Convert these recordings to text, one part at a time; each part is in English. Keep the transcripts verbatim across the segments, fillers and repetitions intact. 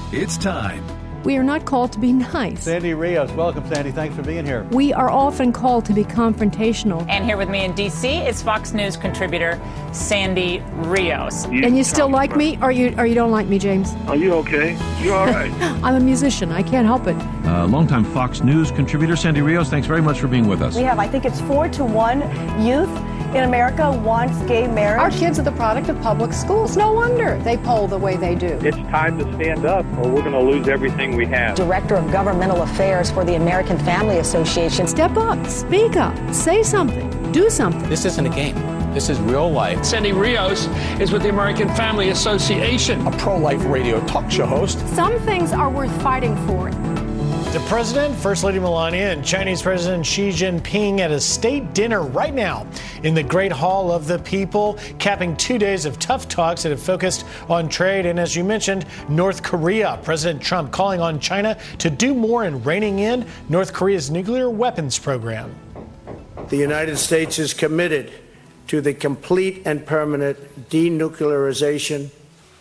It's time. We are not called to be nice. Sandy Rios, welcome, Sandy. Thanks for being here. We are often called to be confrontational. And here with me in D C is Fox News contributor Sandy Rios. You and you still like me, or you or you don't like me, James? Are you okay? You all right? I'm a musician. I can't help it. Uh, longtime Fox News contributor Sandy Rios, thanks very much for being with us. We have, I think it's four to one youth in America wants gay marriage. Our kids are the product of public schools. No wonder they poll the way they do. It's time to stand up or we're going to lose everything we have. Director of Governmental Affairs for the American Family Association. Step up, speak up, say something, do something. This isn't a game. This is real life. Sandy Rios is with the American Family Association. A pro-life radio talk show host. Some things are worth fighting for. The President, First Lady Melania, and Chinese President Xi Jinping at a state dinner right now in the Great Hall of the People, capping two days of tough talks that have focused on trade and, as you mentioned, North Korea. President Trump calling on China to do more in reining in North Korea's nuclear weapons program. The United States is committed to the complete and permanent denuclearization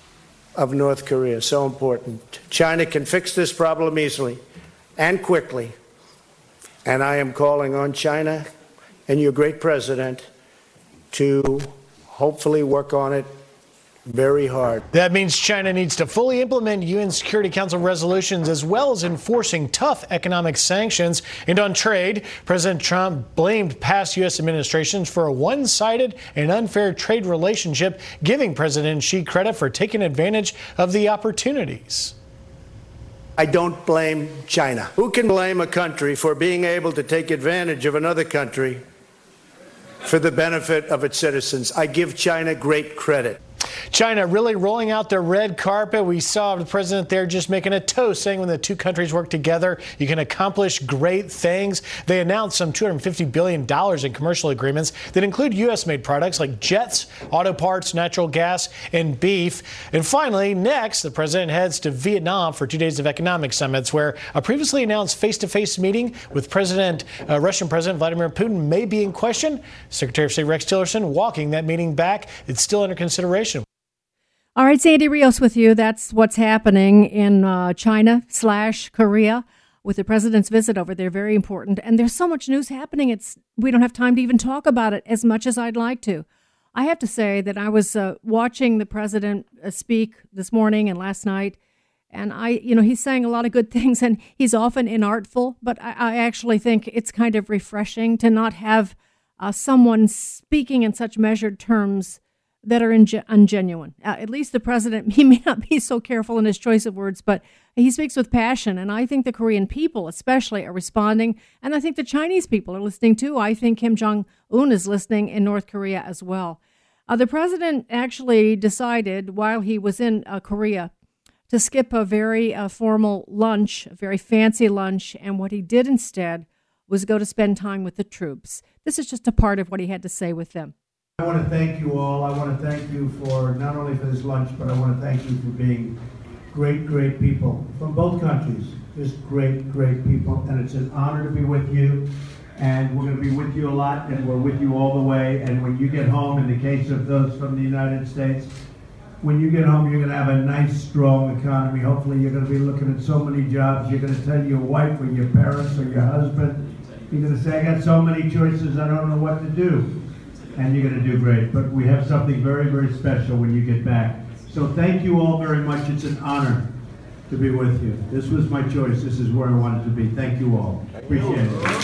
of North Korea. So important. China can fix this problem easily and quickly. And I am calling on China and your great president to hopefully work on it very hard. That means China needs to fully implement U N Security Council resolutions as well as enforcing tough economic sanctions. And on trade, President Trump blamed past U S administrations for a one-sided and unfair trade relationship, giving President Xi credit for taking advantage of the opportunities. I don't blame China. Who can blame a country for being able to take advantage of another country for the benefit of its citizens? I give China great credit. China really rolling out the red carpet. We saw the president there just making a toast, saying when the two countries work together, you can accomplish great things. They announced some two hundred fifty billion dollars in commercial agreements that include U S-made products like jets, auto parts, natural gas, and beef. And finally, next, the president heads to Vietnam for two days of economic summits, where a previously announced face-to-face meeting with President, uh, Russian President Vladimir Putin may be in question. Secretary of State Rex Tillerson walking that meeting back. It's still under consideration. All right, Sandy Rios with you. That's what's happening in uh, China slash Korea with the president's visit over there. Very important. And there's so much news happening. It's we don't have time to even talk about it as much as I'd like to. I have to say that I was uh, watching the president uh, speak this morning and last night. And I, you know, he's saying a lot of good things and he's often inartful. But I, I actually think it's kind of refreshing to not have uh, someone speaking in such measured terms that are inge- ungenuine. Uh, at least the president, he may not be so careful in his choice of words, but he speaks with passion. And I think the Korean people especially are responding. And I think the Chinese people are listening too. I think Kim Jong-un is listening in North Korea as well. Uh, the president actually decided while he was in uh, Korea to skip a very uh, formal lunch, a very fancy lunch. And what he did instead was go to spend time with the troops. This is just a part of what he had to say with them. I want to thank you all. I want to thank you for not only for this lunch, but I want to thank you for being great, great people from both countries. Just great, great people. And it's an honor to be with you. And we're going to be with you a lot, and we're with you all the way. And when you get home, in the case of those from the United States, when you get home, you're going to have a nice, strong economy. Hopefully, you're going to be looking at so many jobs. You're going to tell your wife or your parents or your husband, you're going to say, I got so many choices, I don't know what to do. And you're going to do great. But we have something very, very special when you get back. So thank you all very much. It's an honor to be with you. This was my choice. This is where I wanted to be. Thank you all. Appreciate it.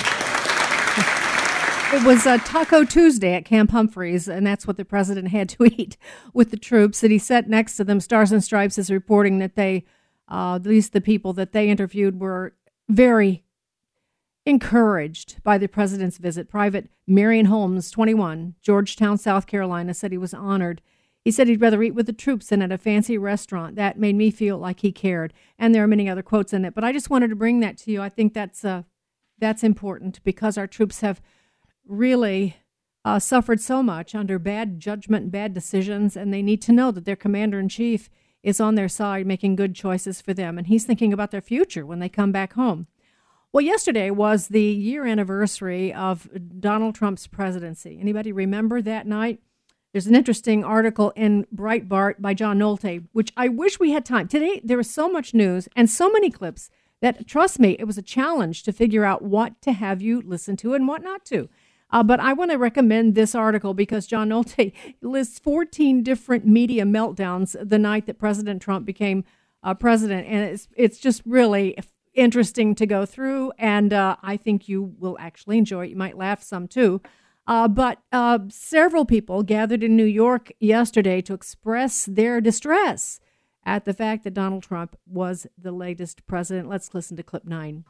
It was uh, Taco Tuesday at Camp Humphreys, and that's what the president had to eat with the troops. And he sat next to them. Stars and Stripes is reporting that they, uh, at least the people that they interviewed, were very encouraged by the president's visit. Private Marion Holmes, twenty-one, Georgetown, South Carolina, said he was honored. He said he'd rather eat with the troops than at a fancy restaurant. That made me feel like he cared. And there are many other quotes in it. But I just wanted to bring that to you. I think that's uh, that's important because our troops have really uh, suffered so much under bad judgment and bad decisions, and they need to know that their commander-in-chief is on their side making good choices for them. And he's thinking about their future when they come back home. Well, yesterday was the year anniversary of Donald Trump's presidency. Anybody remember that night? There's an interesting article in Breitbart by John Nolte, which I wish we had time. Today, there was so much news and so many clips that, trust me, it was a challenge to figure out what to have you listen to and what not to. Uh, but I want to recommend this article because John Nolte lists fourteen different media meltdowns the night that President Trump became uh, president. And it's, it's just really interesting to go through. And uh, I think you will actually enjoy it. You might laugh some, too. Uh, but uh, several people gathered in New York yesterday to express their distress at the fact that Donald Trump was the latest president. Let's listen to clip nine.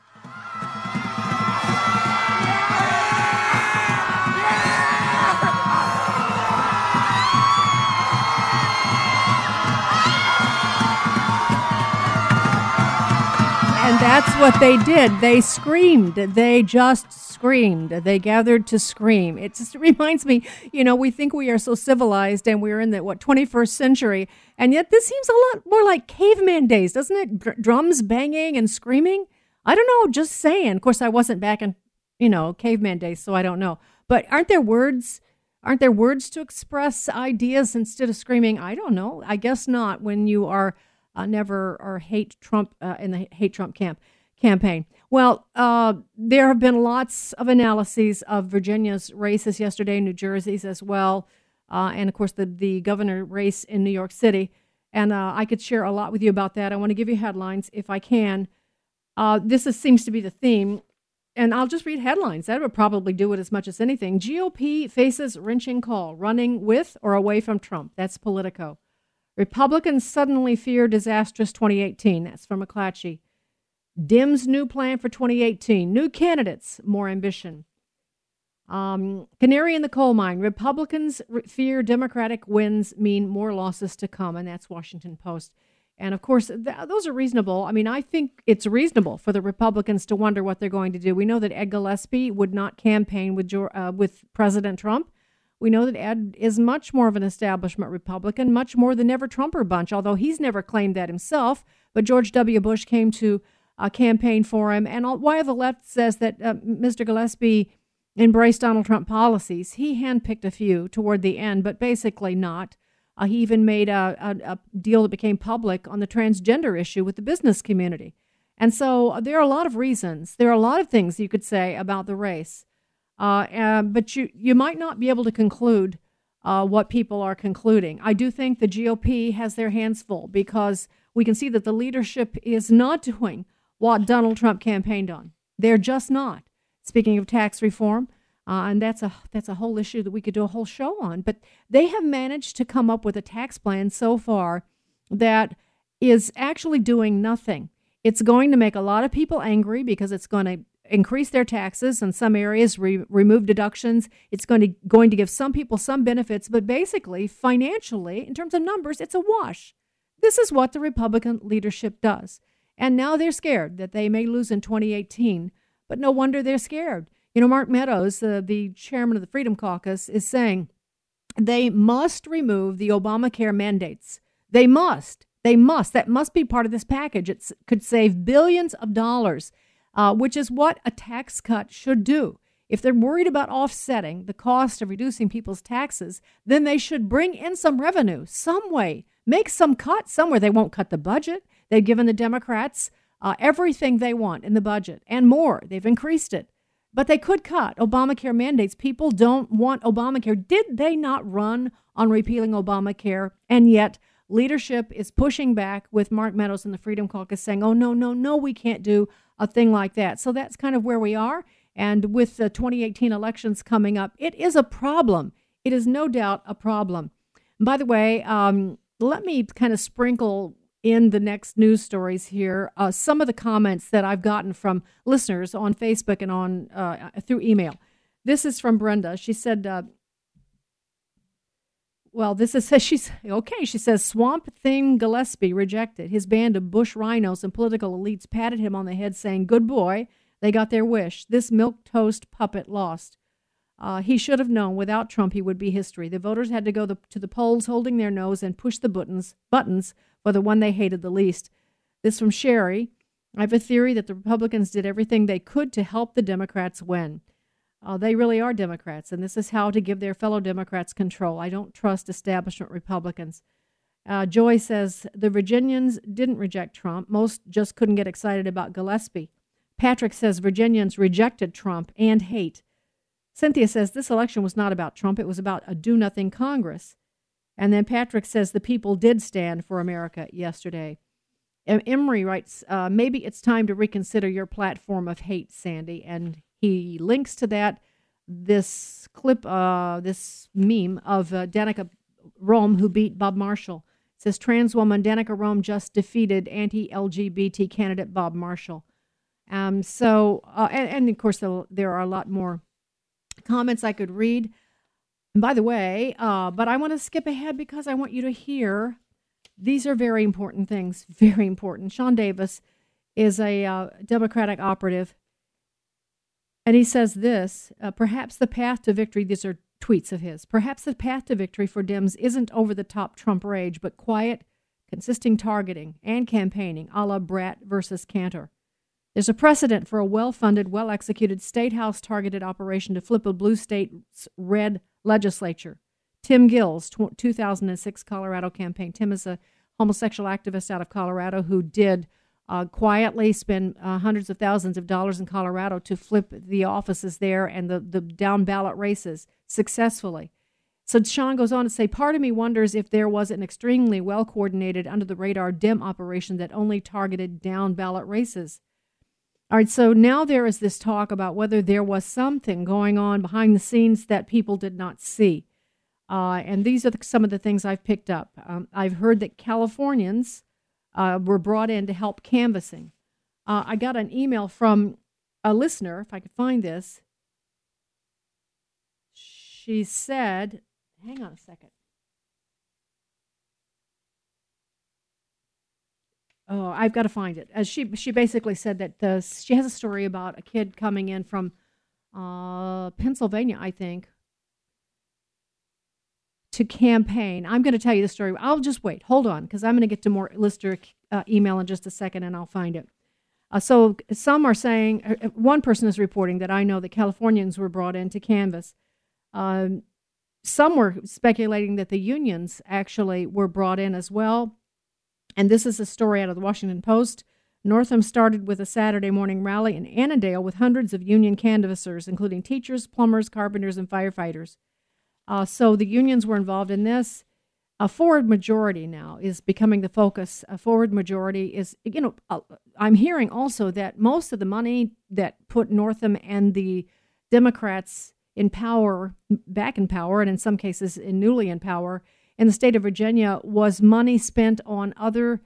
And that's what they did. They screamed. They just screamed. They gathered to scream. It just reminds me, you know, we think we are so civilized and we're in the, what, twenty-first century. And yet this seems a lot more like caveman days, doesn't it? Dr- drums banging and screaming. I don't know, just saying. Of course, I wasn't back in, you know, caveman days, so I don't know. But aren't there words? Aren't there words to express ideas instead of screaming? I don't know. I guess not when you are Uh, never or hate Trump uh, in the hate Trump camp campaign. Well, uh, there have been lots of analyses of Virginia's races yesterday, New Jersey's as well, uh, and of course the the governor race in New York City. And uh, I could share a lot with you about that. I want to give you headlines if I can. Uh, this is, seems to be the theme, and I'll just read headlines. That would probably do it as much as anything. G O P faces wrenching call, running with or away from Trump. That's Politico. Republicans suddenly fear disastrous twenty eighteen. That's from McClatchy. Dems' new plan for twenty eighteen. New candidates, more ambition. Um, canary in the coal mine. Republicans fear Democratic wins mean more losses to come, and that's Washington Post. And, of course, th- those are reasonable. I mean, I think it's reasonable for the Republicans to wonder what they're going to do. We know that Ed Gillespie would not campaign with uh, with President Trump. We know that Ed is much more of an establishment Republican, much more the never-Trumper bunch, although he's never claimed that himself. But George W. Bush came to uh, campaign for him. And while the left says that uh, Mister Gillespie embraced Donald Trump policies, he handpicked a few toward the end, but basically not. Uh, he even made a, a, a deal that became public on the transgender issue with the business community. And so uh, there are a lot of reasons. There are a lot of things you could say about the race. Uh, uh, but you, you might not be able to conclude uh, what people are concluding. I do think the G O P has their hands full because we can see that the leadership is not doing what Donald Trump campaigned on. They're just not. Speaking of tax reform, uh, and that's a that's a whole issue that we could do a whole show on. But they have managed to come up with a tax plan so far that is actually doing nothing. It's going to make a lot of people angry because it's going to increase their taxes in some areas, re- remove deductions. It's going to going to give some people some benefits, but basically, financially, in terms of numbers, it's a wash. This is what the Republican leadership does. And now they're scared that they may lose in twenty eighteen, but no wonder they're scared. You know, Mark Meadows, uh, the chairman of the Freedom Caucus, is saying they must remove the Obamacare mandates. They must. They must. That must be part of this package. It could save billions of dollars. Uh, which is what a tax cut should do. If they're worried about offsetting the cost of reducing people's taxes, then they should bring in some revenue, some way, make some cut somewhere. They won't cut the budget. They've given the Democrats uh, everything they want in the budget and more. They've increased it. But they could cut Obamacare mandates. People don't want Obamacare. Did they not run on repealing Obamacare? And yet leadership is pushing back with Mark Meadows and the Freedom Caucus saying, oh, no, no, no, we can't do a thing like that. So that's kind of where we are. And with the twenty eighteen elections coming up, it is a problem. It is no doubt a problem. And by the way, um, let me kind of sprinkle in the next news stories here uh, some of the comments that I've gotten from listeners on Facebook and on uh, through email. This is from Brenda. She said, uh, well, this is, she's, okay, she says, Swamp Thing Gillespie rejected. His band of Bush rhinos and political elites patted him on the head saying, good boy, they got their wish. This milquetoast puppet lost. Uh, he should have known without Trump he would be history. The voters had to go the, to the polls holding their nose and push the buttons, buttons for the one they hated the least. This from Sherry. I have a theory that the Republicans did everything they could to help the Democrats win. Uh, they really are Democrats, and this is how to give their fellow Democrats control. I don't trust establishment Republicans. Uh, Joy says, the Virginians didn't reject Trump. Most just couldn't get excited about Gillespie. Patrick says Virginians rejected Trump and hate. Cynthia says this election was not about Trump. It was about a do-nothing Congress. And then Patrick says the people did stand for America yesterday. Em- Emery writes, uh, maybe it's time to reconsider your platform of hate, Sandy. And he links to that this clip, uh, this meme of uh, Danica Rome, who beat Bob Marshall. It says, trans woman Danica Rome just defeated anti-L G B T candidate Bob Marshall. Um, so, uh, and, and of course, there are a lot more comments I could read. And by the way, uh, but I want to skip ahead because I want you to hear, these are very important things, very important. Sean Davis is a uh, Democratic operative, and he says this, uh, perhaps the path to victory, these are tweets of his, perhaps the path to victory for Dems isn't over-the-top Trump rage, but quiet, consistent targeting and campaigning, a la Brat versus Cantor. There's a precedent for a well-funded, well-executed state house targeted operation to flip a blue state's red legislature. Tim Gill's two thousand six Colorado campaign. Tim is a homosexual activist out of Colorado who did uh, quietly spend uh, hundreds of thousands of dollars in Colorado to flip the offices there and the, the down-ballot races successfully. So Sean goes on to say, part of me wonders if there was an extremely well-coordinated, under-the-radar Dem operation that only targeted down-ballot races. All right, so now there is this talk about whether there was something going on behind the scenes that people did not see. Uh, and these are the, some of the things I've picked up. Um, I've heard that Californians uh, were brought in to help canvassing. Uh, I got an email from a listener, if I could find this. She said, hang on a second. Oh, I've got to find it. As she she basically said that the, she has a story about a kid coming in from uh, Pennsylvania, I think, to campaign. I'm going to tell you the story. I'll just wait. Hold on, because I'm going to get to more listener uh, email in just a second, and I'll find it. Uh, so some are saying, uh, one person is reporting that I know that Californians were brought in to canvass. Um, some were speculating that the unions actually were brought in as well. And this is a story out of the Washington Post. Northam started with a Saturday morning rally in Annandale with hundreds of union canvassers, including teachers, plumbers, carpenters, and firefighters. Uh, so the unions were involved in this. A forward majority now is becoming the focus. A forward majority is, you know, uh, I'm hearing also that most of the money that put Northam and the Democrats in power, back in power, and in some cases in newly in power, in the state of Virginia was money spent on other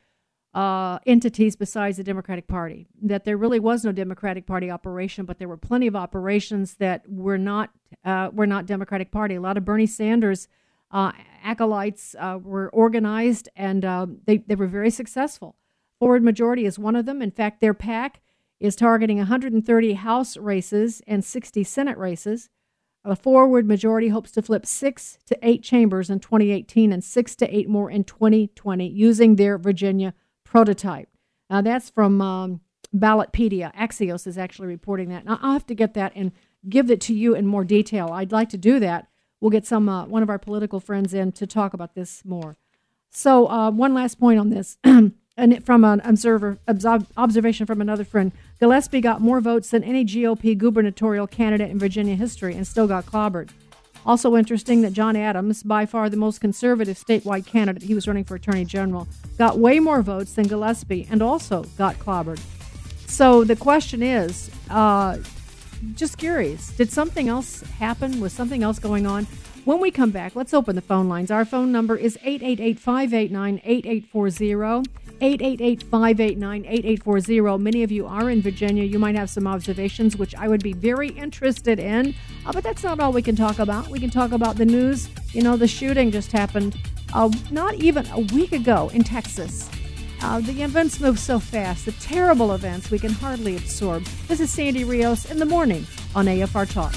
uh, entities besides the Democratic Party. That there really was no Democratic Party operation, but there were plenty of operations that were not uh, were not Democratic Party. A lot of Bernie Sanders uh, acolytes uh, were organized, and uh, they, they were very successful. Forward Majority is one of them. In fact, their PAC is targeting one hundred thirty House races and sixty Senate races. A Forward Majority hopes to flip six to eight chambers in twenty eighteen and six to eight more in twenty twenty using their Virginia prototype. Now, that's from um, Ballotpedia. Axios is actually reporting that. Now, I'll have to get that and give it to you in more detail. I'd like to do that. We'll get some uh, one of our political friends in to talk about this more. So uh, one last point on this. And from an observer observation from another friend, Gillespie got more votes than any G O P gubernatorial candidate in Virginia history and still got clobbered. Also interesting that John Adams, by far the most conservative statewide candidate, he was running for attorney general, got way more votes than Gillespie and also got clobbered. So the question is, uh, just curious, did something else happen? Was something else going on? When we come back, let's open the phone lines. Our phone number is eight eight eight, five eight nine, eight eight four zero. eight eight eight, five eight nine, eight eight four zero. Many of you are in Virginia. You might have some observations, which I would be very interested in. Uh, but that's not all we can talk about. We can talk about the news. You know, the shooting just happened uh, not even a week ago in Texas. Uh, the events move so fast. The terrible events we can hardly absorb. This is Sandy Rios in the morning on A F R Talk.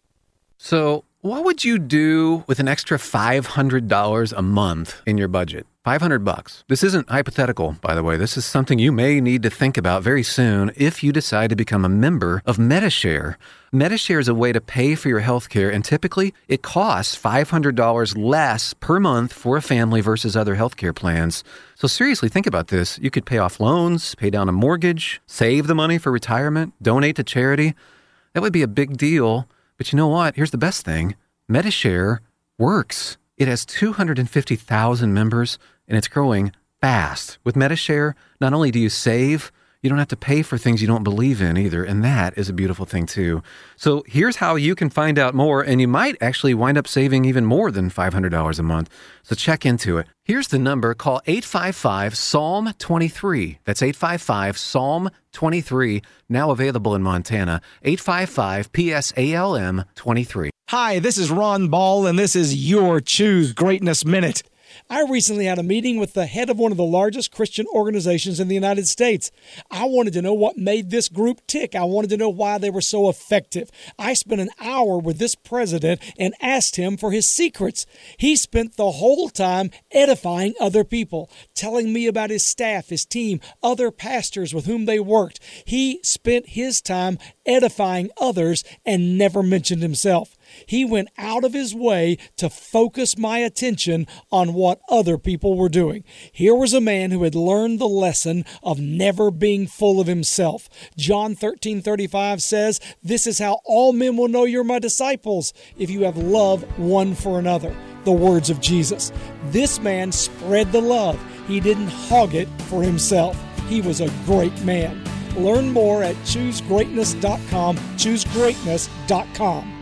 So what would you do with an extra five hundred dollars a month in your budget? five hundred bucks. This isn't hypothetical, by the way. This is something you may need to think about very soon if you decide to become a member of Medi-Share. Medi-Share is a way to pay for your health care, and typically it costs five hundred dollars less per month for a family versus other health care plans. So seriously, think about this. You could pay off loans, pay down a mortgage, save the money for retirement, donate to charity. That would be a big deal. But you know what? Here's the best thing. Medi-Share works. It has two hundred fifty thousand members, and it's growing fast. With Medi-Share, not only do you save, you don't have to pay for things you don't believe in either, and that is a beautiful thing too. So here's how you can find out more, and you might actually wind up saving even more than five hundred dollars a month. So check into it. Here's the number. Call eight five five, S A L M twenty-three. That's eight five five, S A L M twenty-three, now available in Montana. eight five five, P S A L M twenty-three. Hi, this is Ron Ball, and this is your Choose Greatness Minute. I recently had a meeting with the head of one of the largest Christian organizations in the United States. I wanted to know what made this group tick. I wanted to know why they were so effective. I spent an hour with this president and asked him for his secrets. He spent the whole time edifying other people, telling me about his staff, his team, other pastors with whom they worked. He spent his time edifying others and never mentioned himself. He went out of his way to focus my attention on what other people were doing. Here was a man who had learned the lesson of never being full of himself. John thirteen thirty-five says, "This is how all men will know you're my disciples, if you have love one for another." The words of Jesus. This man spread the love. He didn't hog it for himself. He was a great man. Learn more at choose greatness dot com, choose greatness dot com.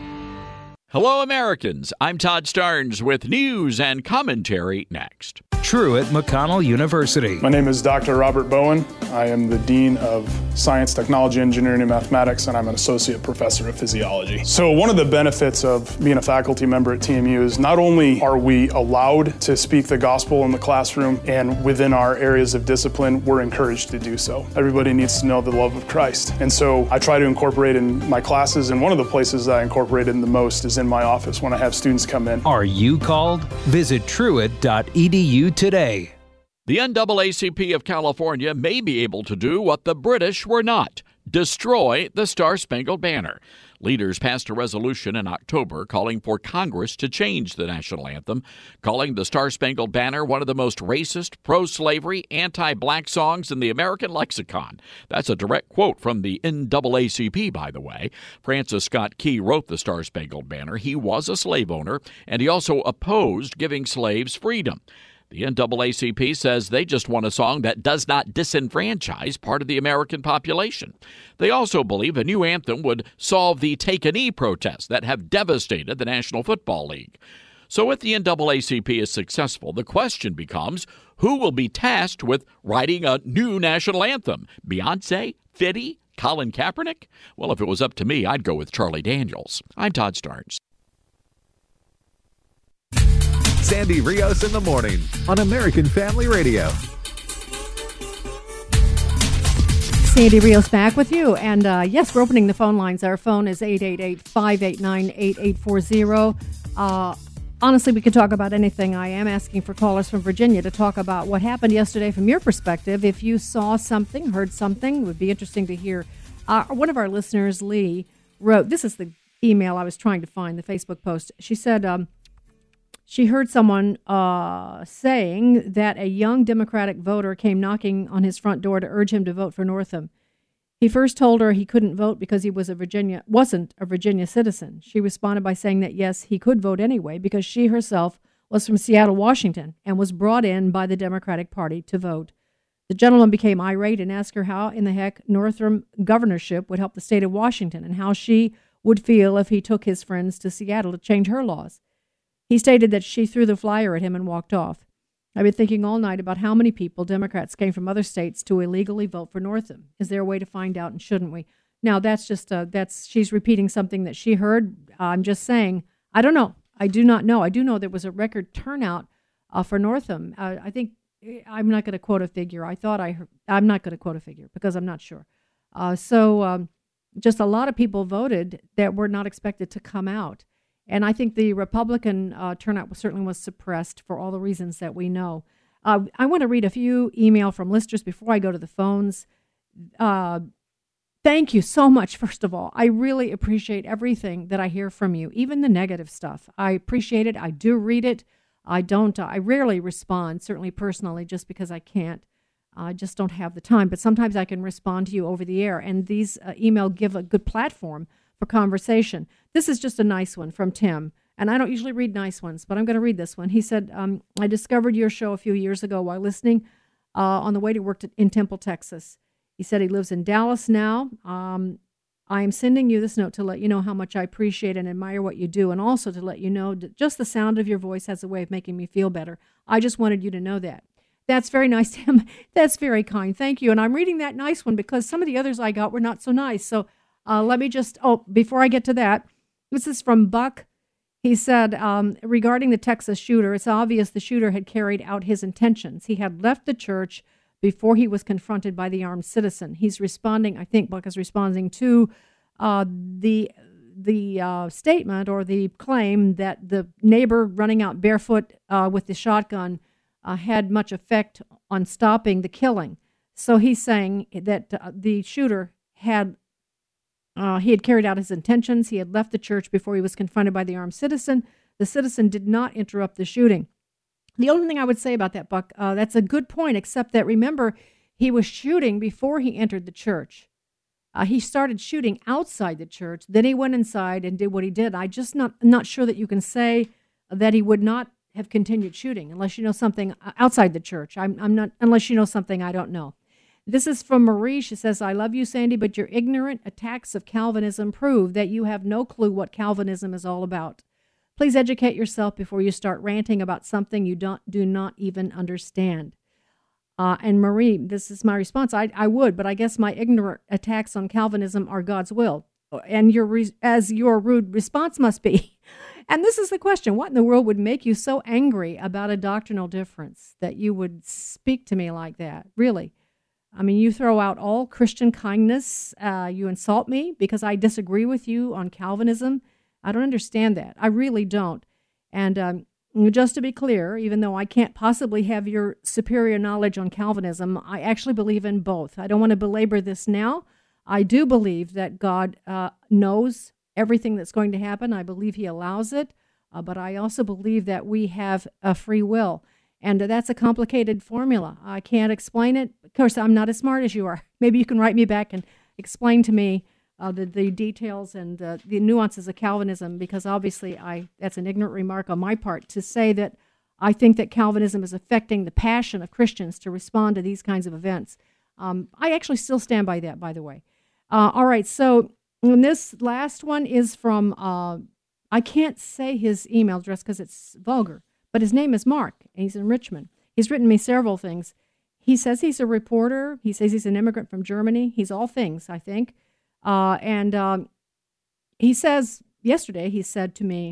Hello, Americans. I'm Todd Starnes with news and commentary next. Truett McConnell University. My name is Doctor Robert Bowen. I am the Dean of Science, Technology, Engineering, and Mathematics, and I'm an Associate Professor of Physiology. So one of the benefits of being a faculty member at T M U is not only are we allowed to speak the gospel in the classroom and within our areas of discipline, we're encouraged to do so. Everybody needs to know the love of Christ. And so I try to incorporate in my classes, and one of the places that I incorporate in the most is in my office when I have students come in. Are you called? Visit truett dot e d u today. The N double A C P of California may be able to do what the British were not: destroy the Star-Spangled Banner. Leaders passed a resolution in October calling for Congress to change the national anthem, calling the Star-Spangled Banner one of the most racist, pro-slavery, anti-black songs in the American lexicon. That's a direct quote from the N double A C P, by the way. Francis Scott Key wrote the Star-Spangled Banner. He was a slave owner, and he also opposed giving slaves freedom. The N double A C P says they just want a song that does not disenfranchise part of the American population. They also believe a new anthem would solve the take-a-knee protests that have devastated the National Football League. So if the N double A C P is successful, the question becomes, who will be tasked with writing a new national anthem? Beyonce? Fitty? Colin Kaepernick? Well, if it was up to me, I'd go with Charlie Daniels. I'm Todd Starnes. Sandy Rios in the morning on American Family Radio. Sandy Rios back with you. And uh, yes, we're opening the phone lines. Our phone is eight eight eight, five eight nine, eight eight four zero. Uh, honestly, we could talk about anything. I am asking for callers from Virginia to talk about what happened yesterday from your perspective. If you saw something, heard something, it would be interesting to hear. Uh, one of our listeners, Lee, wrote, this is the email I was trying to find, the Facebook post. She said, um, She heard someone uh, saying that a young Democratic voter came knocking on his front door to urge him to vote for Northam. He first told her he couldn't vote because he was a Virginia wasn't a Virginia citizen. She responded by saying that, yes, he could vote anyway because she herself was from Seattle, Washington, and was brought in by the Democratic Party to vote. The gentleman became irate and asked her how in the heck Northam governorship would help the state of Washington and how she would feel if he took his friends to Seattle to change her laws. He stated that she threw the flyer at him and walked off. I've been thinking all night about how many people, Democrats, came from other states to illegally vote for Northam. Is there a way to find out, and shouldn't we? Now, that's just, uh, that's she's repeating something that she heard. Uh, I'm just saying, I don't know. I do not know. I do know there was a record turnout uh, for Northam. Uh, I think, I'm not going to quote a figure. I thought I heard, I'm not going to quote a figure because I'm not sure. Uh, so um, just a lot of people voted that were not expected to come out. And I think the Republican uh, turnout certainly was suppressed for all the reasons that we know. Uh, I want to read a few email from listeners before I go to the phones. Uh, thank you so much, first of all. I really appreciate everything that I hear from you, even the negative stuff. I appreciate it. I do read it. I don't, uh, I rarely respond, certainly personally, just because I can't. I just don't have the time. But sometimes I can respond to you over the air, and these uh, email give a good platform for conversation. This is just a nice one from Tim. And I don't usually read nice ones, but I'm going to read this one. He said, um, I discovered your show a few years ago while listening uh, on the way to work to, in Temple, Texas. He said he lives in Dallas now. Um, I am sending you this note to let you know how much I appreciate and admire what you do, and also to let you know that just the sound of your voice has a way of making me feel better. I just wanted you to know that. That's very nice, Tim. That's very kind. Thank you. And I'm reading that nice one because some of the others I got were not so nice. So uh, let me just, oh, before I get to that, this is from Buck. He said, um, regarding the Texas shooter, it's obvious the shooter had carried out his intentions. He had left the church before he was confronted by the armed citizen. He's responding, I think Buck is responding to uh, the the uh, statement or the claim that the neighbor running out barefoot uh, with the shotgun uh, had much effect on stopping the killing. So he's saying that uh, the shooter had Uh, he had carried out his intentions. He had left the church before he was confronted by the armed citizen. The citizen did not interrupt the shooting. The only thing I would say about that, Buck, uh, that's a good point, except that, remember, he was shooting before he entered the church. Uh, he started shooting outside the church. Then he went inside and did what he did. I just not not sure that you can say that he would not have continued shooting unless you know something outside the church. I'm, I'm not, unless you know something I don't know. This is from Marie. She says, I love you, Sandy, but your ignorant attacks of Calvinism prove that you have no clue what Calvinism is all about. Please educate yourself before you start ranting about something you don't do not even understand. Uh, and Marie, this is my response. I, I would, but I guess my ignorant attacks on Calvinism are God's will. And your re- as your rude response must be. And this is the question. What in the world would make you so angry about a doctrinal difference that you would speak to me like that? Really? I mean, you throw out all Christian kindness. Uh, you insult me because I disagree with you on Calvinism. I don't understand that. I really don't. And um, just to be clear, even though I can't possibly have your superior knowledge on Calvinism, I actually believe in both. I don't want to belabor this now. I do believe that God uh, knows everything that's going to happen. I believe he allows it. Uh, but I also believe that we have a free will. And that's a complicated formula. I can't explain it. Of course, I'm not as smart as you are. Maybe you can write me back and explain to me uh, the, the details and uh, the nuances of Calvinism, because obviously I that's an ignorant remark on my part to say that I think that Calvinism is affecting the passion of Christians to respond to these kinds of events. Um, I actually still stand by that, by the way. Uh, all right, so and this last one is from, uh, I can't say his email address because it's vulgar. But his name is Mark, and he's in Richmond. He's written me several things. He says he's a reporter. He says he's an immigrant from Germany. He's all things, I think. Uh, and um, he says, yesterday he said to me,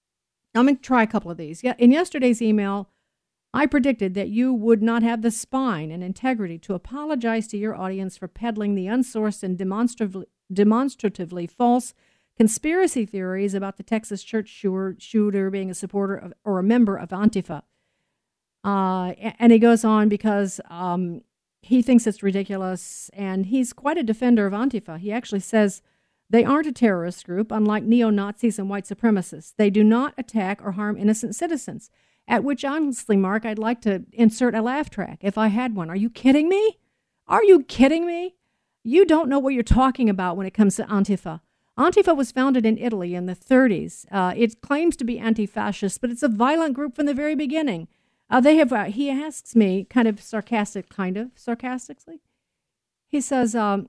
I'm going to try a couple of these. Yeah, in yesterday's email, I predicted that you would not have the spine and integrity to apologize to your audience for peddling the unsourced and demonstratively, demonstratively false conspiracy theories about the Texas church shooter being a supporter of, or a member of Antifa. Uh, and he goes on because um, he thinks it's ridiculous, and he's quite a defender of Antifa. He actually says they aren't a terrorist group, unlike neo-Nazis and white supremacists. They do not attack or harm innocent citizens. At which, honestly, Mark, I'd like to insert a laugh track if I had one. Are you kidding me? Are you kidding me? You don't know what you're talking about when it comes to Antifa. Antifa was founded in Italy in the thirties. Uh, it claims to be anti-fascist, but it's a violent group from the very beginning. Uh, they have. Uh, he asks me, kind of sarcastic, kind of sarcastically. He says um,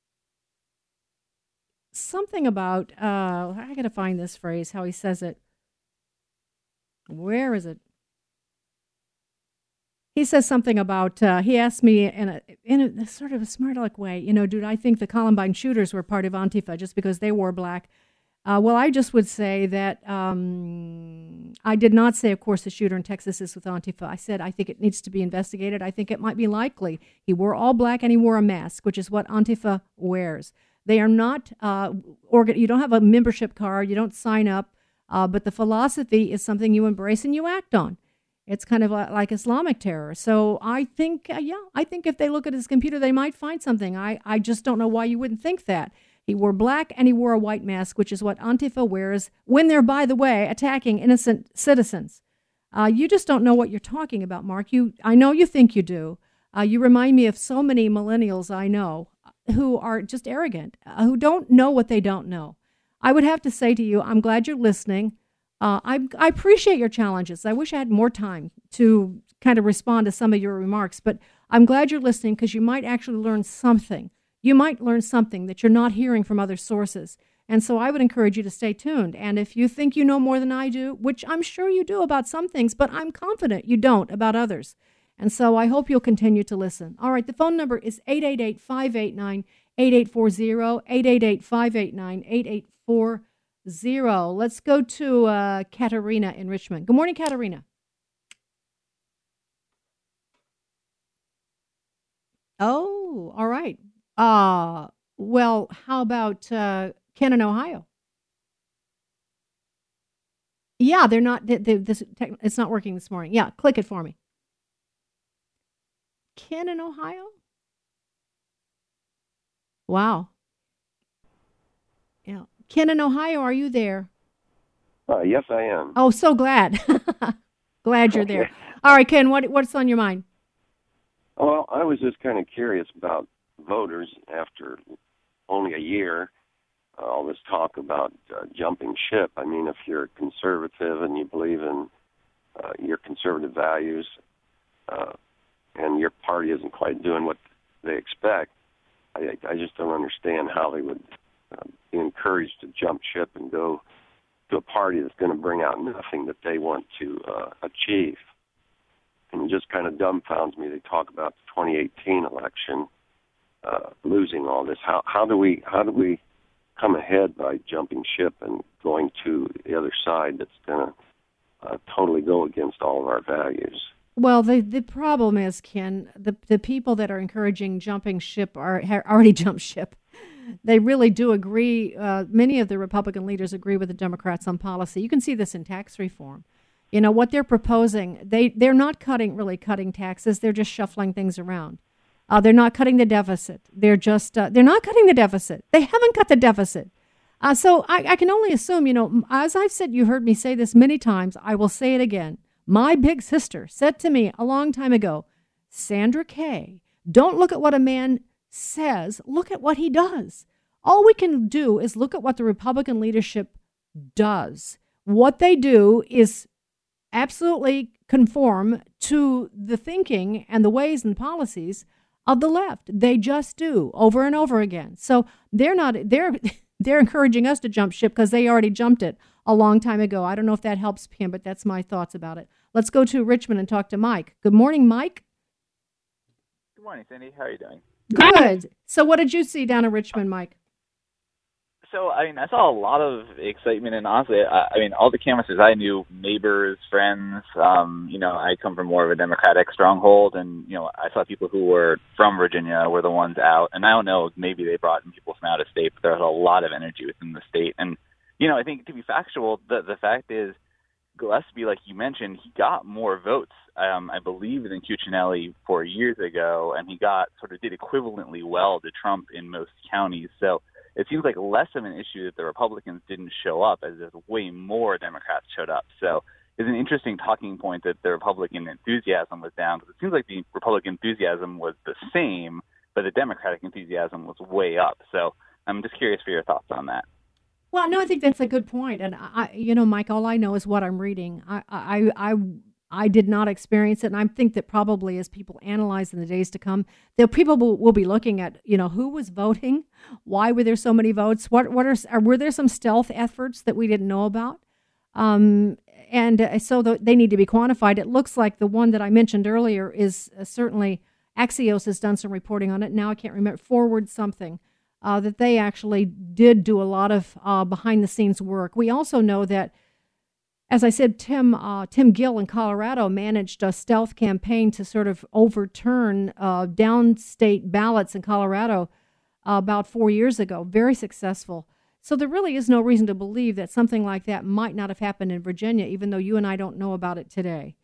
something about. Uh, I got to find this phrase. How he says it. Where is it? He says something about, uh, he asked me in a, in a sort of a smart aleck way, you know, dude, I think the Columbine shooters were part of Antifa just because they wore black. Uh, well, I just would say that um, I did not say, of course, the shooter in Texas is with Antifa. I said I think it needs to be investigated. I think it might be likely. He wore all black and he wore a mask, which is what Antifa wears. They are not, uh, organ- you don't have a membership card, you don't sign up, uh, but the philosophy is something you embrace and you act on. It's kind of like Islamic terror. So I think, uh, yeah, I think if they look at his computer, they might find something. I, I just don't know why you wouldn't think that. He wore black and he wore a white mask, which is what Antifa wears when they're, by the way, attacking innocent citizens. Uh, you just don't know what you're talking about, Mark. You, I know you think you do. Uh, you remind me of so many millennials I know who are just arrogant, uh, who don't know what they don't know. I would have to say to you, I'm glad you're listening. Uh, I, I appreciate your challenges. I wish I had more time to kind of respond to some of your remarks, but I'm glad you're listening because you might actually learn something. You might learn something that you're not hearing from other sources. And so I would encourage you to stay tuned. And if you think you know more than I do, which I'm sure you do about some things, but I'm confident you don't about others. And so I hope you'll continue to listen. All right, the phone number is eight eight eight, five eight nine, eight eight four zero, eight eight eight, five eight nine, eight eight four zero. Let's go to uh, Katerina in Richmond. Good morning, Katerina. Oh, all right. Uh, well, how about uh, Ken in Ohio? Yeah, they're not, they, they, this, it's not working this morning. Yeah, click it for me. Ken in Ohio? Wow. Yeah. Ken in Ohio, are you there? Uh, yes, I am. Oh, so glad. Glad you're there. All right, Ken, what what's on your mind? Well, I was just kind of curious about voters after only a year. Uh, all this talk about uh, jumping ship. I mean, if you're conservative and you believe in uh, your conservative values, uh, and your party isn't quite doing what they expect, I, I just don't understand how they would uh, be encouraged to jump ship and go to a party that's going to bring out nothing that they want to uh, achieve. And it just kind of dumbfounds me. They talk about the twenty eighteen election, uh, losing all this. How how do we how do we come ahead by jumping ship and going to the other side that's going to uh, totally go against all of our values? Well, the, the problem is, Ken, the the people that are encouraging jumping ship are have already jumped ship. They really do agree. Uh, many of the Republican leaders agree with the Democrats on policy. You can see this in tax reform. You know, what they're proposing, they, they're not cutting, really cutting taxes. They're just shuffling things around. Uh, they're not cutting the deficit. They're just, uh, they're not cutting the deficit. They haven't cut the deficit. Uh, so I, I can only assume, you know, as I've said, you heard me say this many times, I will say it again. My big sister said to me a long time ago, Sandra Kay, don't look at what a man says, look at what he does. All we can do is look at what the Republican leadership does. What they do is absolutely conform to the thinking and the ways and policies of the left. They just do over and over again. So they're not, they're, they're encouraging us to jump ship because they already jumped it a long time ago. I don't know if that helps, Pam, but that's my thoughts about it. Let's go to Richmond and talk to Mike. Good morning, Mike. Good morning, Cindy. How are you doing? Good. So what did you see down in Richmond, Mike? So, I mean, I saw a lot of excitement, and honestly, I, I mean, all the canvassers I knew, neighbors, friends, um, you know, I come from more of a Democratic stronghold, and, you know, I saw people who were from Virginia were the ones out, and I don't know, maybe they brought in people from out of state, but there was a lot of energy within the state. And, you know, I think to be factual, the, the fact is, Gillespie, like you mentioned, he got more votes, um, I believe, than Cuccinelli four years ago, and he got sort of did equivalently well to Trump in most counties. So it seems like less of an issue that the Republicans didn't show up, as there's way more Democrats showed up. So it's an interesting talking point that the Republican enthusiasm was down, because it seems like the Republican enthusiasm was the same, but the Democratic enthusiasm was way up. So I'm just curious for your thoughts on that. Well, no, I think that's a good point. And I, you know, Mike, all I know is what I'm reading. I, I, I, I did not experience it, and I think that probably as people analyze in the days to come, the people will, will be looking at, you know, who was voting, why were there so many votes, what, what are, are were there some stealth efforts that we didn't know about, um, and uh, so the, they need to be quantified. It looks like the one that I mentioned earlier is uh, certainly Axios has done some reporting on it. Now I can't remember Forward something. Uh, that they actually did do a lot of uh, behind-the-scenes work. We also know that, as I said, Tim uh, Tim Gill in Colorado managed a stealth campaign to sort of overturn uh, downstate ballots in Colorado uh, about four years ago. Very successful. So there really is no reason to believe that something like that might not have happened in Virginia, even though you and I don't know about it today.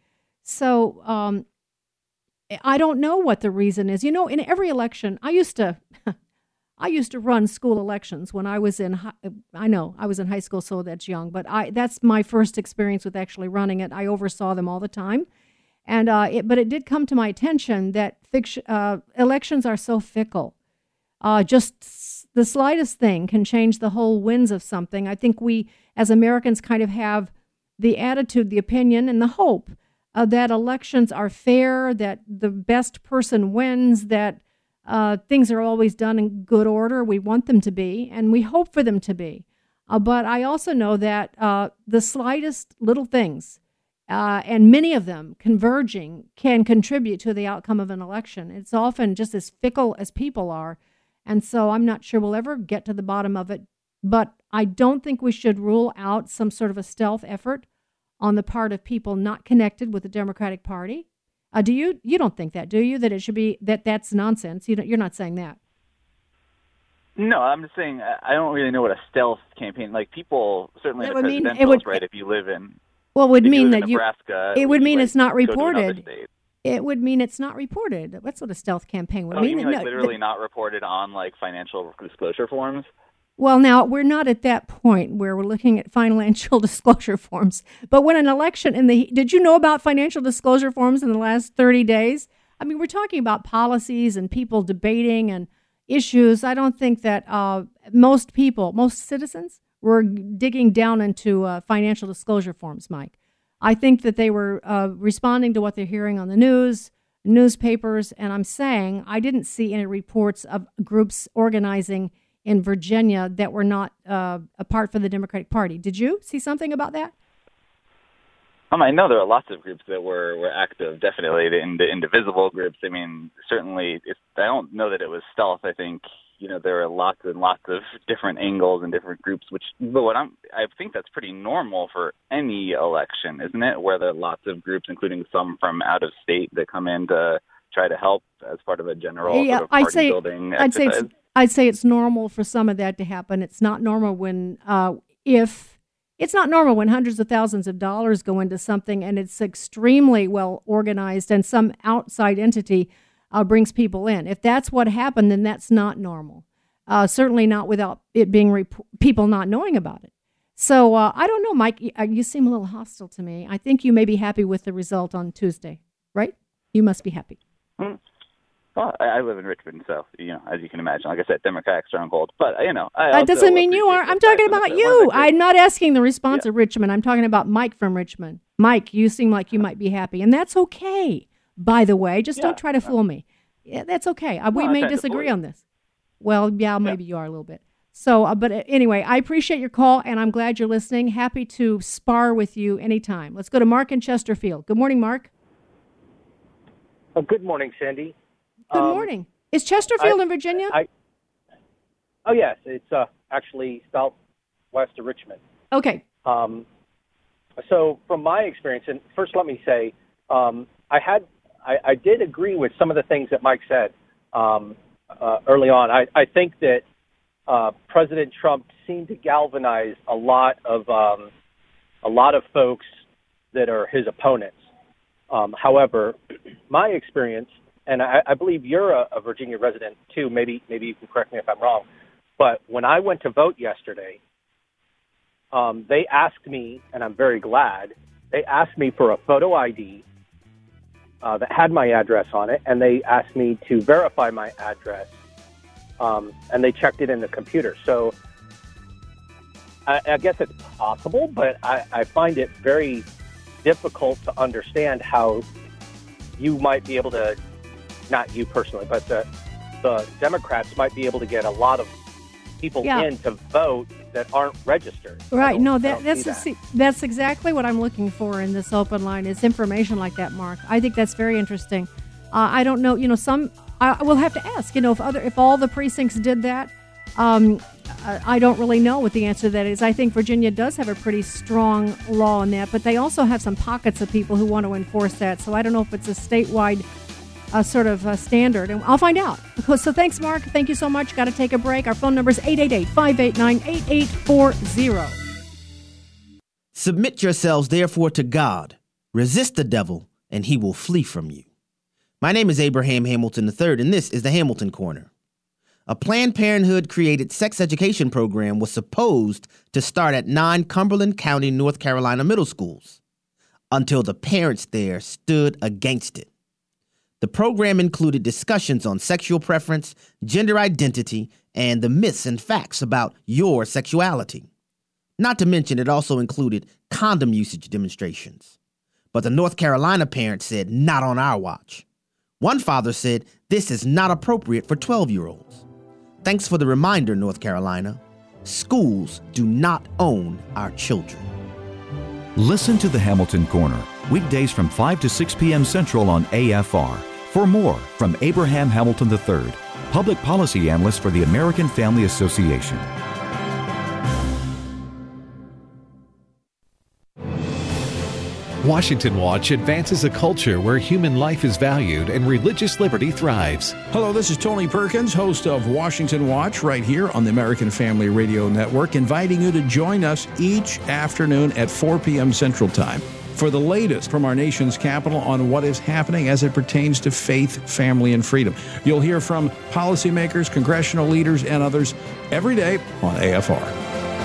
So um, I don't know what the reason is. You know, in every election, I used to, I used to run school elections when I was in. High, I know I was in high school, so that's young, but I that's my first experience with actually running it. I oversaw them all the time, and uh, it, but it did come to my attention that fiction, uh, elections are so fickle. Uh, just the slightest thing can change the whole winds of something. I think we, as Americans, kind of have the attitude, the opinion, and the hope uh, that elections are fair, that the best person wins, that uh, things are always done in good order. We want them to be, and we hope for them to be. Uh, but I also know that uh, the slightest little things, uh, and many of them converging, can contribute to the outcome of an election. It's often just as fickle as people are. And so I'm not sure we'll ever get to the bottom of it, but I don't think we should rule out some sort of a stealth effort on the part of people not connected with the Democratic Party. Uh, do you? You don't think that, do you? That it should be that that's nonsense. You don't, you're not saying that. No, I'm just saying I don't really know what a stealth campaign. Like people certainly in the mean, presidential, would, right? If you live in well, it would mean that you Nebraska, it would mean like, it's not reported. To It would mean it's not reported. That's what a stealth campaign would oh, mean. You mean like no, literally the, not reported on like financial disclosure forms? Well, now, we're not at that point where we're looking at financial disclosure forms. But when an election in the, did you know about financial disclosure forms in the last thirty days? I mean, we're talking about policies and people debating and issues. I don't think that uh, most people, most citizens, were digging down into uh, financial disclosure forms, Mike. I think that they were uh, responding to what they're hearing on the news, newspapers, and I'm saying I didn't see any reports of groups organizing in Virginia that were not uh, apart from the Democratic Party. Did you see something about that? Um, I know there are lots of groups that were, were active, definitely, the, the indivisible groups. I mean, certainly, it's, I don't know that it was stealth. I think, you know, there are lots and lots of different angles and different groups, which, but what I'm, I think that's pretty normal for any election, isn't it? Where there are lots of groups, including some from out of state, that come in to try to help as part of a general yeah, sort of party I'd say, building I'd exercise. Say it's, I'd say it's normal for some of that to happen. It's not normal when, uh, if, it's not normal when hundreds of thousands of dollars go into something and it's extremely well organized and some outside entity uh, brings people in. If that's what happened, then that's not normal. Uh, certainly not without it being rep- people not knowing about it. So uh, I don't know, Mike, you, you seem a little hostile to me. I think you may be happy with the result on Tuesday, right? You must be happy. Hmm. Well, I, I live in Richmond, so, you know, as you can imagine, like I said, Democratic stronghold. But, you know, I That doesn't mean you are. I'm talking about you. I'm not asking the response yeah. of Richmond. I'm talking about Mike from Richmond. Mike, you seem like you might be happy. And that's okay, by the way. Just yeah. don't try to fool me. Yeah, that's okay. Uh, we well, may disagree on this. Well, yeah, maybe yeah. you are a little bit. So, uh, but anyway, I appreciate your call, and I'm glad you're listening. Happy to spar with you anytime. Let's go to Mark in Chesterfield. Good morning, Mark. Uh, good morning, Sandy. Good um, morning. Is Chesterfield I, in Virginia? I, oh, yes. It's uh, actually southwest of Richmond. Okay. Um, so from my experience, and first let me say, um, I had I, I did agree with some of the things that Mike said um, uh, early on. I, I think that uh, President Trump seemed to galvanize a lot of um, a lot of folks that are his opponents. Um, however, my experience, and I, I believe you're a, a Virginia resident too. Maybe maybe you can correct me if I'm wrong. But when I went to vote yesterday, um, they asked me, and I'm very glad, they asked me for a photo I D uh, that had my address on it, and they asked me to verify my address, um, and they checked it in the computer. So I, I guess it's possible, but I, I find it very difficult to understand how you might be able to, not you personally, but the, the Democrats might be able to get a lot of people yeah. in to vote that aren't registered. Right. No, that, that's that. see, that's exactly what I'm looking for in this open line is information like that, Mark. I think that's very interesting. Uh, I don't know, you know, some, I will have to ask, you know, if other, if all the precincts did that, um, I don't really know what the answer to that is. I think Virginia does have a pretty strong law on that, but they also have some pockets of people who want to enforce that. So I don't know if it's a statewide uh, sort of uh, standard, and I'll find out. So thanks, Mark. Thank you so much. Got to take a break. Our phone number is eight eight eight, five eight nine, eight eight four zero. Submit yourselves, therefore, to God. Resist the devil, and he will flee from you. My name is Abraham Hamilton the third, and this is the Hamilton Corner. A Planned Parenthood-created sex education program was supposed to start at nine Cumberland County, North Carolina middle schools, until the parents there stood against it. The program included discussions on sexual preference, gender identity, and the myths and facts about your sexuality. Not to mention, it also included condom usage demonstrations. But the North Carolina parents said, not on our watch. One father said, this is not appropriate for twelve-year-olds. Thanks for the reminder, North Carolina. Schools do not own our children. Listen to the Hamilton Corner, weekdays from five to six p.m. Central on A F R. For more from Abraham Hamilton the third, Public Policy Analyst for the American Family Association. Washington Watch advances a culture where human life is valued and religious liberty thrives. Hello, this is Tony Perkins, host of Washington Watch, right here on the American Family Radio Network, inviting you to join us each afternoon at four p.m. Central Time for the latest from our nation's capital on what is happening as it pertains to faith, family, and freedom. You'll hear from policymakers, congressional leaders, and others every day on A F R.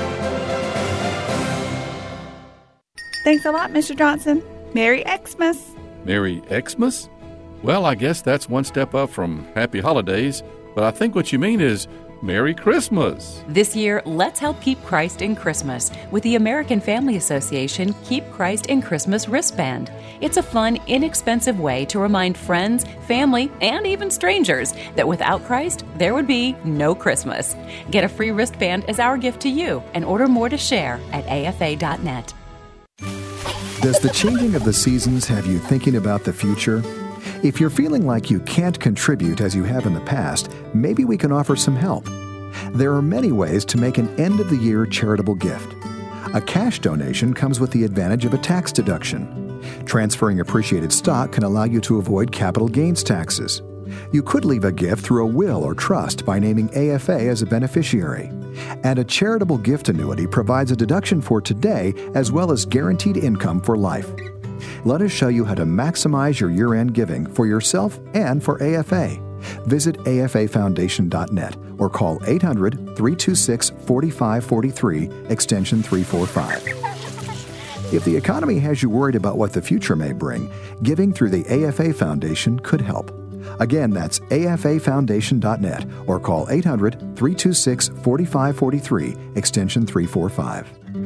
Thanks a lot, Mister Johnson. Merry Xmas. Merry Xmas? Well, I guess that's one step up from Happy Holidays, but I think what you mean is Merry Christmas. This year, let's help keep Christ in Christmas with the American Family Association Keep Christ in Christmas wristband. It's a fun, inexpensive way to remind friends, family, and even strangers that without Christ, there would be no Christmas. Get a free wristband as our gift to you and order more to share at A F A dot net. Does the changing of the seasons have you thinking about the future? If you're feeling like you can't contribute as you have in the past, maybe we can offer some help. There are many ways to make an end-of-the-year charitable gift. A cash donation comes with the advantage of a tax deduction. Transferring appreciated stock can allow you to avoid capital gains taxes. You could leave a gift through a will or trust by naming A F A as a beneficiary. And a charitable gift annuity provides a deduction for today as well as guaranteed income for life. Let us show you how to maximize your year-end giving for yourself and for A F A. Visit A F A foundation dot net or call eight hundred, three two six, four five four three, extension three forty-five. If the economy has you worried about what the future may bring, giving through the A F A Foundation could help. Again, that's A F A foundation dot net or call eight hundred, three two six, four five four three, extension three forty-five.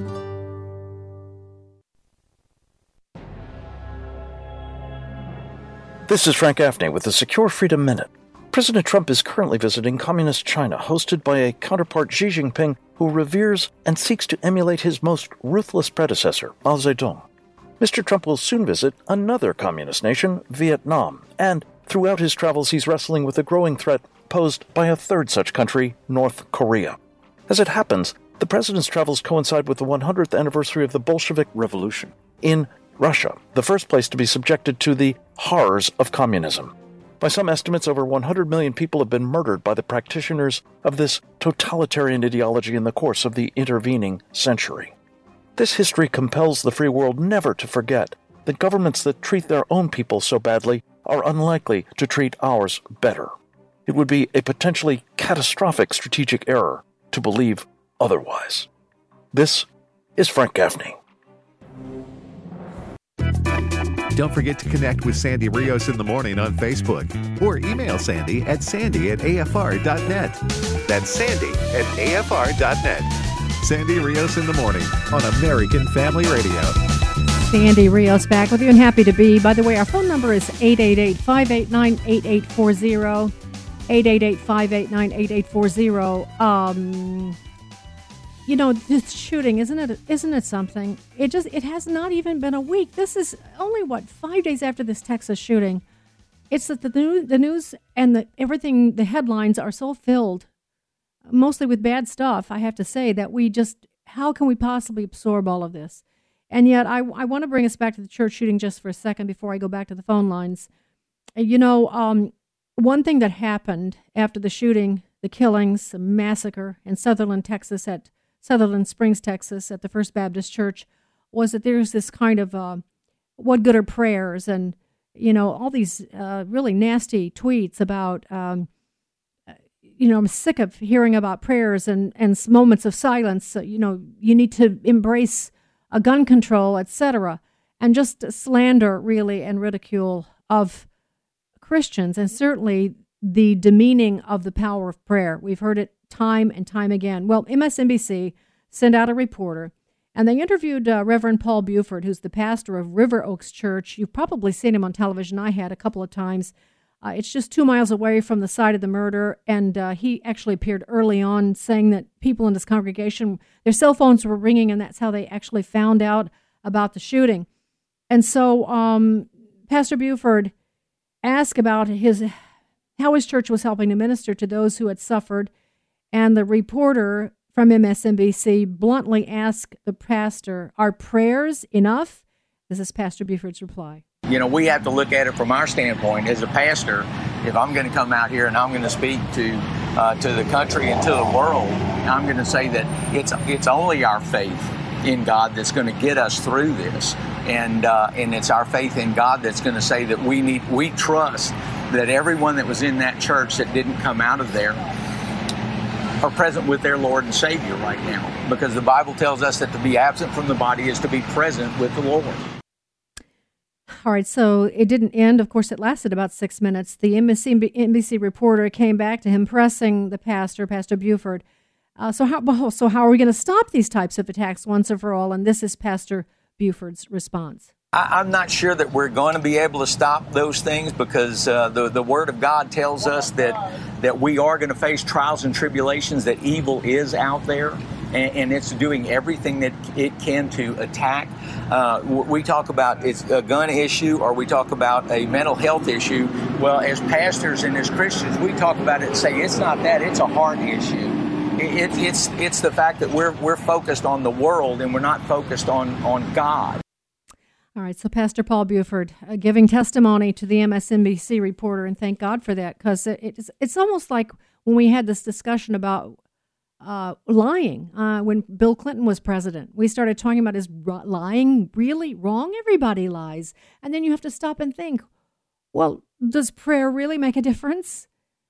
This is Frank Gaffney with the Secure Freedom Minute. President Trump is currently visiting Communist China, hosted by a counterpart Xi Jinping, who reveres and seeks to emulate his most ruthless predecessor, Mao Zedong. Mister Trump will soon visit another communist nation, Vietnam, and throughout his travels he's wrestling with the growing threat posed by a third such country, North Korea. As it happens, the president's travels coincide with the one hundredth anniversary of the Bolshevik Revolution in Russia, the first place to be subjected to the horrors of communism. By some estimates, over one hundred million people have been murdered by the practitioners of this totalitarian ideology in the course of the intervening century. This history compels the free world never to forget that governments that treat their own people so badly are unlikely to treat ours better. It would be a potentially catastrophic strategic error to believe otherwise. This is Frank Gaffney. Don't forget to connect with Sandy Rios in the morning on Facebook or email Sandy at sandy at A F R dot net. That's Sandy at A F R dot net. Sandy Rios in the morning on American Family Radio. Sandy Rios back with you and happy to be. By the way, our phone number is eight eight eight, five eight nine, eight eight four zero. eight eight eight, five eight nine, eight eight four zero. Um, you know, this shooting, isn't it? Isn't it something? It just it has not even been a week. This is only what five days after this Texas shooting. It's that the news, the news and the everything, the headlines are so filled, mostly with bad stuff. I have to say that we just how can we possibly absorb all of this? And yet, I, I want to bring us back to the church shooting just for a second before I go back to the phone lines. You know, um, one thing that happened after the shooting, the killings, the massacre in Sutherland, Texas, at Sutherland Springs, Texas, at the First Baptist Church, was that there's this kind of, uh, what good are prayers? And you know, all these uh, really nasty tweets about, um, you know, I'm sick of hearing about prayers and, and moments of silence. So, you know, you need to embrace a gun control, et cetera, and just slander, really, and ridicule of Christians, and certainly the demeaning of the power of prayer. We've heard it time and time again. Well, M S N B C sent out a reporter, and they interviewed uh, Reverend Paul Buford, who's the pastor of River Oaks Church. You've probably seen him on television. I had a couple of times. Uh, it's just two miles away from the site of the murder, and uh, he actually appeared early on saying that people in his congregation, their cell phones were ringing, and that's how they actually found out about the shooting. And so um, Pastor Buford asked about his how his church was helping to minister to those who had suffered, and the reporter from M S N B C bluntly asked the pastor, "Are prayers enough?" This is Pastor Buford's reply. You know, we have to look at it from our standpoint as a pastor. If I'm going to come out here and I'm going to speak to uh, to the country and to the world, I'm going to say that it's it's only our faith in God that's going to get us through this, and uh, and it's our faith in God that's going to say that we need we trust that everyone that was in that church that didn't come out of there are present with their Lord and Savior right now, because the Bible tells us that to be absent from the body is to be present with the Lord. All right, so it didn't end. Of course, it lasted about six minutes. The N B C reporter came back to him, pressing the pastor, Pastor Buford. Uh, so how so how are we going to stop these types of attacks once and for all? And this is Pastor Buford's response. I, I'm not sure that we're going to be able to stop those things, because uh, the the Word of God tells us that that we are going to face trials and tribulations, that evil is out there, and, and it's doing everything that it can to attack. Uh, we talk about it's a gun issue, or we talk about a mental health issue. Well, as pastors and as Christians, we talk about it and say it's not that; it's a heart issue. It, it's it's the fact that we're we're focused on the world and we're not focused on, on God. All right, so Pastor Paul Buford uh, giving testimony to the M S N B C reporter, and thank God for that, because it, it's it's almost like when we had this discussion about uh, lying uh, when Bill Clinton was president. We started talking about, is lying really wrong? Everybody lies, and then you have to stop and think, well, does prayer really make a difference?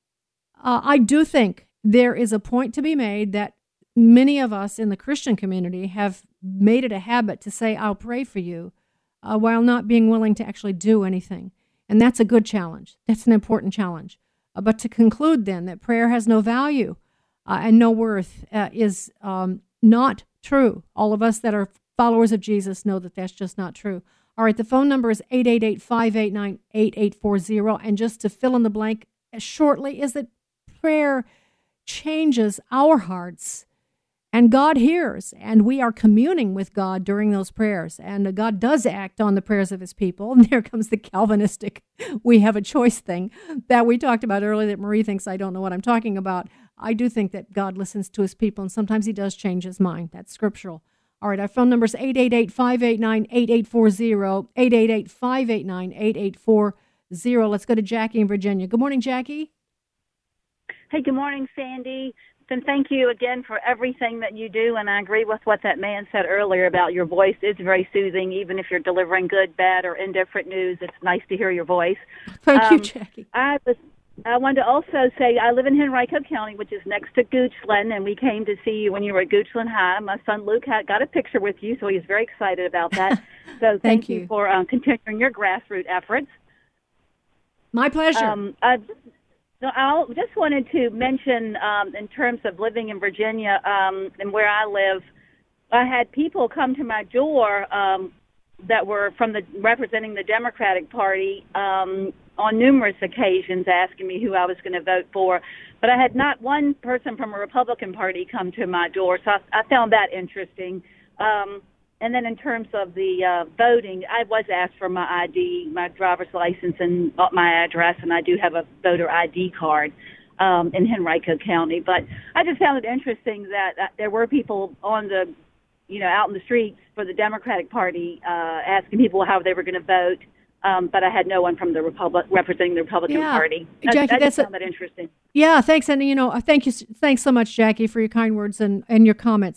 Uh, I do think there is a point to be made that many of us in the Christian community have made it a habit to say, "I'll pray for you," uh, while not being willing to actually do anything. And that's a good challenge. That's an important challenge. Uh, but to conclude then that prayer has no value uh, and no worth uh, is um, not true. All of us that are followers of Jesus know that that's just not true. All right, the phone number is eight eight eight, five eight nine, eight eight four zero. And just to fill in the blank shortly, is that prayer changes our hearts, and God hears, and we are communing with God during those prayers, and God does act on the prayers of his people. And there comes the Calvinistic we have a choice thing that we talked about earlier, that Marie thinks I don't know what I'm talking about. I do think that God listens to his people, and sometimes he does change his mind. That's scriptural. All right, our phone number is eight eight eight, five eight nine, eight eight four zero, eight eight eight, five eight nine, eight eight four zero. Let's go to Jackie in Virginia. Good morning, Jackie. Hey, good morning, Sandy. And thank you again for everything that you do. And I agree with what that man said earlier about your voice. It's very soothing, even if you're delivering good, bad, or indifferent news. It's nice to hear your voice. Thank um, you, Jackie. I was. I wanted to also say I live in Henrico County, which is next to Goochland, and we came to see you when you were at Goochland High. My son Luke had got a picture with you, so he's very excited about that. So thank, thank you. you for um, continuing your grassroots efforts. My pleasure. Um, I, So I just wanted to mention, um, in terms of living in Virginia um, and where I live, I had people come to my door um, that were from the representing the Democratic Party um, on numerous occasions, asking me who I was going to vote for. But I had not one person from a Republican Party come to my door, so I, I found that interesting. Um, And then in terms of the uh, voting, I was asked for my I D, my driver's license, and my address, and I do have a voter I D card um, in Henrico County. But I just found it interesting that uh, there were people on the, you know, out in the streets for the Democratic Party uh, asking people how they were going to vote, um, but I had no one from the Republic representing the Republican yeah. Party. I, Jackie, I that's just found a, that interesting. Yeah, thanks, and you know, thank you, thanks so much, Jackie, for your kind words and, and your comments.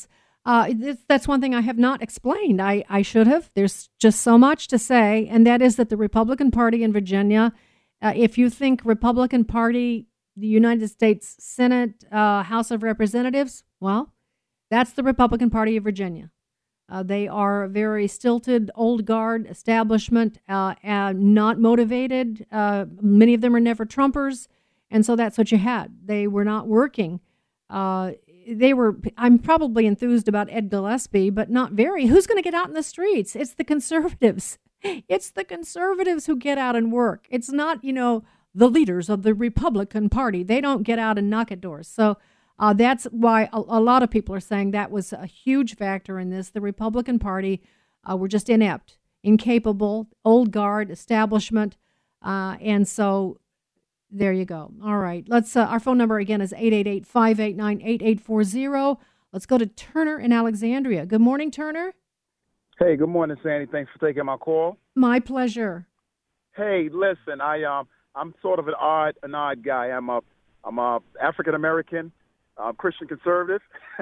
Uh, this, that's one thing I have not explained. I, I should have. There's just so much to say, and that is that the Republican Party in Virginia, uh, if you think Republican Party, the United States Senate, uh, House of Representatives, well, that's the Republican Party of Virginia. Uh, they are a very stilted, old guard establishment, uh, and not motivated. Uh, many of them are never Trumpers, and so that's what you had. They were not working. Uh, they were. I'm probably enthused about Ed Gillespie, but not very. Who's going to get out in the streets? It's the conservatives. It's the conservatives who get out and work. It's not, you know, the leaders of the Republican Party. They don't get out and knock at doors. So. Uh, that's why a, a lot of people are saying that was a huge factor in this. The Republican Party uh, were just inept, incapable, old guard establishment, uh, and so there you go. All right, let's. Uh, our phone number again is eight eight eight, five eight nine, eight eight four zero. Let's go to Turner in Alexandria. Good morning, Turner. Hey, good morning, Sandy. Thanks for taking my call. My pleasure. Hey, listen, I um, I'm sort of an odd, an odd guy. I'm a, I'm a African American. Uh, Christian conservative.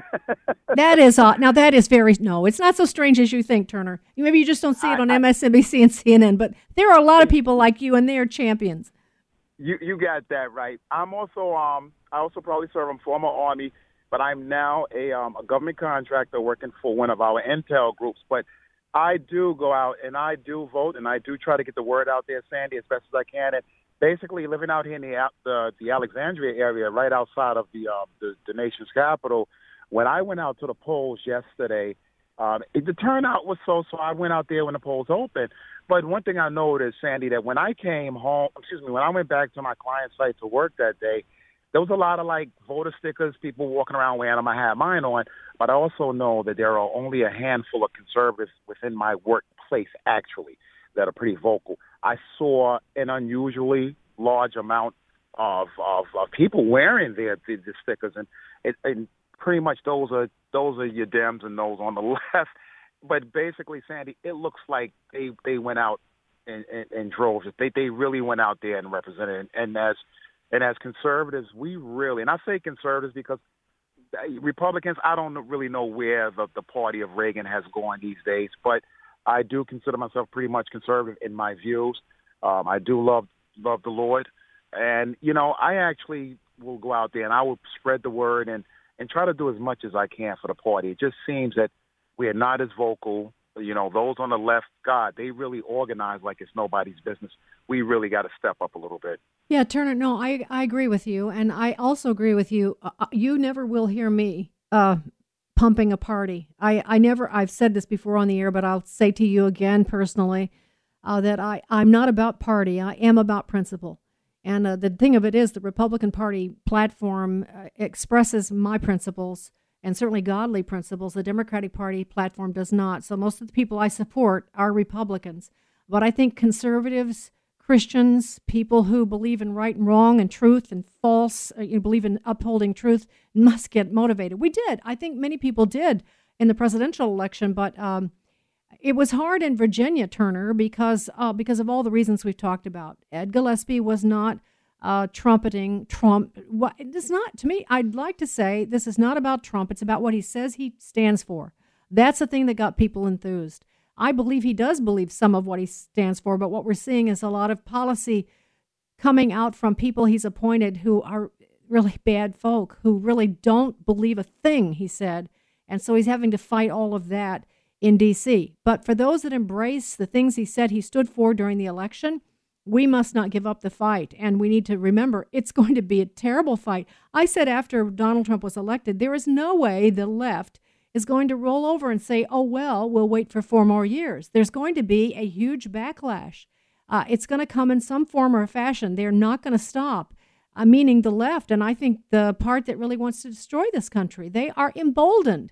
That is odd. Now that is very no. It's not so strange as you think, Turner. Maybe you just don't see it on I, M S N B C and C N N. But there are a lot of people like you, and they are champions. You you got that right. I'm also um I also probably serve in former Army, but I'm now a um a government contractor working for one of our intel groups. But I do go out and I do vote and I do try to get the word out there, Sandy, as best as I can. And basically, living out here in the the, the Alexandria area, right outside of the, uh, the the nation's capital, when I went out to the polls yesterday, um, it, the turnout was so-so. I went out there when the polls opened. But one thing I noticed, Sandy, that when I came home, excuse me, when I went back to my client site to work that day, there was a lot of, like, voter stickers, people walking around wearing them. I had mine on. But I also know that there are only a handful of conservatives within my workplace, actually, that are pretty vocal. I saw an unusually large amount of of, of people wearing their, their, their stickers, and, it, and pretty much those are those are your Dems and those on the left. But basically, Sandy, it looks like they, they went out in, in, in droves. They they really went out there and represented. And as and as conservatives, we really, and I say conservatives because Republicans, I don't really know where the, the party of Reagan has gone these days, but I do consider myself pretty much conservative in my views. Um, I do love love the Lord. And, you know, I actually will go out there and I will spread the word and, and try to do as much as I can for the party. It just seems that we are not as vocal. You know, those on the left, God, they really organize like it's nobody's business. We really got to step up a little bit. Yeah, Turner, no, I, I agree with you. And I also agree with you. Uh, you never will hear me uh, pumping a party. I, I never, I've said this before on the air, but I'll say to you again personally uh, that I, I'm not about party. I am about principle. And uh, the thing of it is the Republican Party platform uh, expresses my principles and certainly godly principles. The Democratic Party platform does not. So most of the people I support are Republicans. But I think conservatives, Christians, people who believe in right and wrong and truth and false, uh, you know, believe in upholding truth, must get motivated. We did. I think many people did in the presidential election, but um, it was hard in Virginia, Turner, because uh, because of all the reasons we've talked about. Ed Gillespie was not uh, trumpeting Trump. What, it's not, to me, I'd like to say this is not about Trump. It's about what he says he stands for. That's the thing that got people enthused. I believe he does believe some of what he stands for, but what we're seeing is a lot of policy coming out from people he's appointed who are really bad folk, who really don't believe a thing he said. And so he's having to fight all of that in D C. But for those that embrace the things he said he stood for during the election, we must not give up the fight. And we need to remember it's going to be a terrible fight. I said after Donald Trump was elected, there is no way the left is going to roll over and say, oh, well, we'll wait for four more years. There's going to be a huge backlash. Uh, it's going to come in some form or fashion. They're not going to stop, uh, meaning the left. And I think the part that really wants to destroy this country, they are emboldened.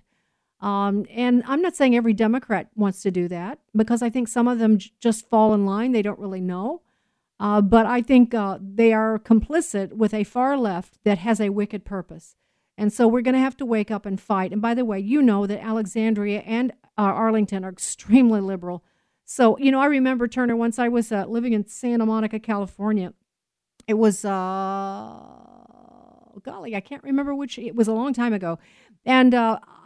Um, and I'm not saying every Democrat wants to do that, because I think some of them j- just fall in line. They don't really know. Uh, but I think uh, they are complicit with a far left that has a wicked purpose. And so we're going to have to wake up and fight. And by the way, you know that Alexandria and uh, Arlington are extremely liberal. So, you know, I remember, Turner, once I was uh, living in Santa Monica, California. It was, uh, golly, I can't remember which, it was a long time ago. And uh,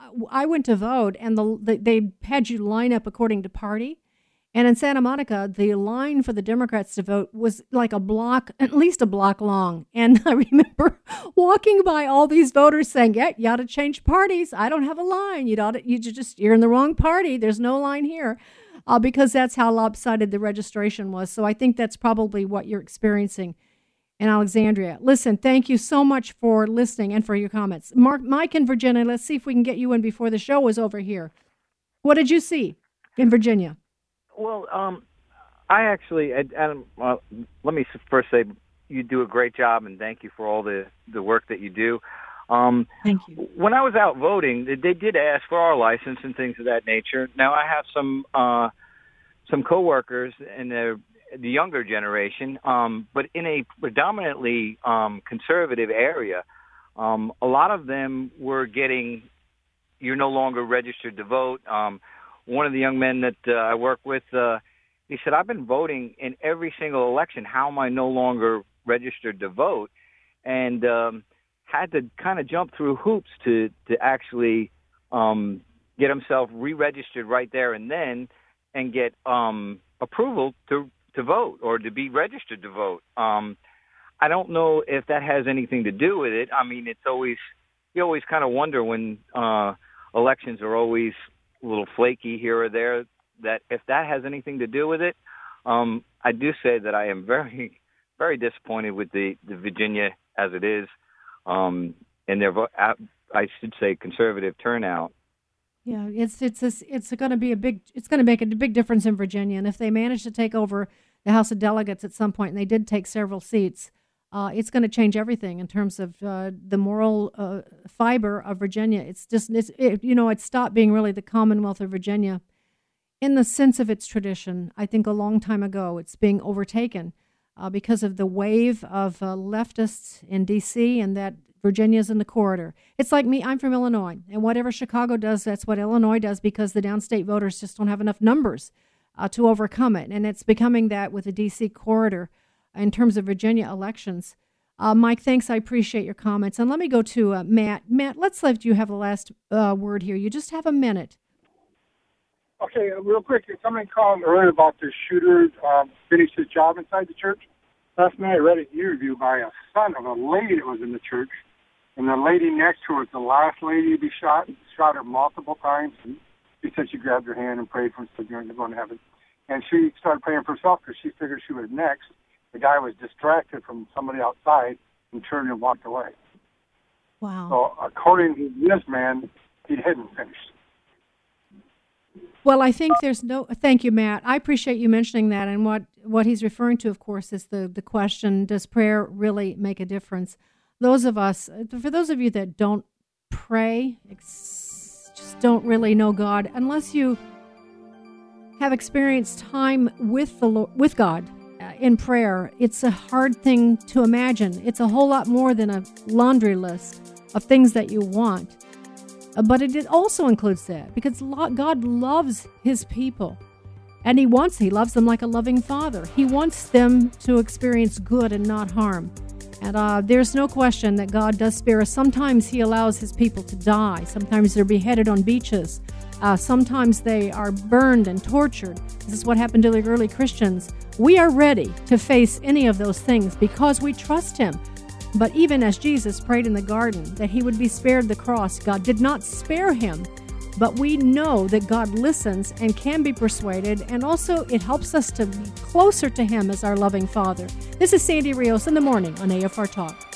I went to vote, and the, the they had you line up according to party. And in Santa Monica, the line for the Democrats to vote was like a block, at least a block long. And I remember walking by all these voters saying, yeah, you ought to change parties. I don't have a line. You ought to, you just, you're in the wrong party. There's no line here. Uh, because that's how lopsided the registration was. So I think that's probably what you're experiencing in Alexandria. Listen, thank you so much for listening and for your comments. Mark, Mike in Virginia, let's see if we can get you in before the show is over here. What did you see in Virginia? Well, um, I actually, Adam, well, let me first say you do a great job, and thank you for all the, the work that you do. Um, thank you. When I was out voting, they, they did ask for our license and things of that nature. Now, I have some uh, some coworkers in the, the younger generation, um, but in a predominantly um, conservative area, um, a lot of them were getting, you're no longer registered to vote. Um, one of the young men that uh, I work with, uh, he said, I've been voting in every single election. How am I no longer registered to vote? And um, had to kind of jump through hoops to, to actually um, get himself re-registered right there and then and get um, approval to, to vote or to be registered to vote. Um, I don't know if that has anything to do with it. I mean, it's always, you always kind of wonder when uh, elections are always a little flaky here or there, that if that has anything to do with it. Um, I do say that I am very, very disappointed with the, the Virginia as it is. Um, and their, I should say, conservative turnout. Yeah, it's it's a, it's going to be a big it's going to make a big difference in Virginia, and if they manage to take over the House of Delegates at some point, and they did take several seats, uh, it's going to change everything in terms of uh, the moral uh, fiber of Virginia. It's just it's it, you know it stopped being really the Commonwealth of Virginia in the sense of its tradition. I think a long time ago, it's being overtaken. Uh, because of the wave of uh, leftists in D C and that Virginia's in the corridor. It's like me, I'm from Illinois, and whatever Chicago does, that's what Illinois does because the downstate voters just don't have enough numbers uh, to overcome it. And it's becoming that with the D C corridor in terms of Virginia elections. Uh, Mike, thanks. I appreciate your comments. And let me go to uh, Matt. Matt, let's let you have the last uh, word here. You just have a minute. Okay, uh, real quick, somebody called earlier about the shooter um, finished his job inside the church. Last night I read an interview by a son of a lady that was in the church, and the lady next to her was the last lady to be shot, shot her multiple times, and she said she grabbed her hand and prayed for him, said, you're going to heaven. And she started praying for herself because she figured she was next. The guy was distracted from somebody outside and turned and walked away. Wow. So according to this man, he hadn't finished. Well, I think there's no, thank you, Matt. I appreciate you mentioning that. And what, what he's referring to, of course, is the, the question, does prayer really make a difference? Those of us, for those of you that don't pray, just don't really know God, unless you have experienced time with the Lord, with God in prayer, it's a hard thing to imagine. It's a whole lot more than a laundry list of things that you want. But it also includes that because God loves his people, and he wants, he loves them like a loving father. He wants them to experience good and not harm. And uh, there's no question that God does spare us. Sometimes he allows his people to die. Sometimes they're beheaded on beaches. Uh, sometimes they are burned and tortured. This is what happened to the early Christians. We are ready to face any of those things because we trust him. But even as Jesus prayed in the garden that he would be spared the cross, God did not spare him. But we know that God listens and can be persuaded, and also it helps us to be closer to him as our loving Father. This is Sandy Rios in the morning on A F R Talk.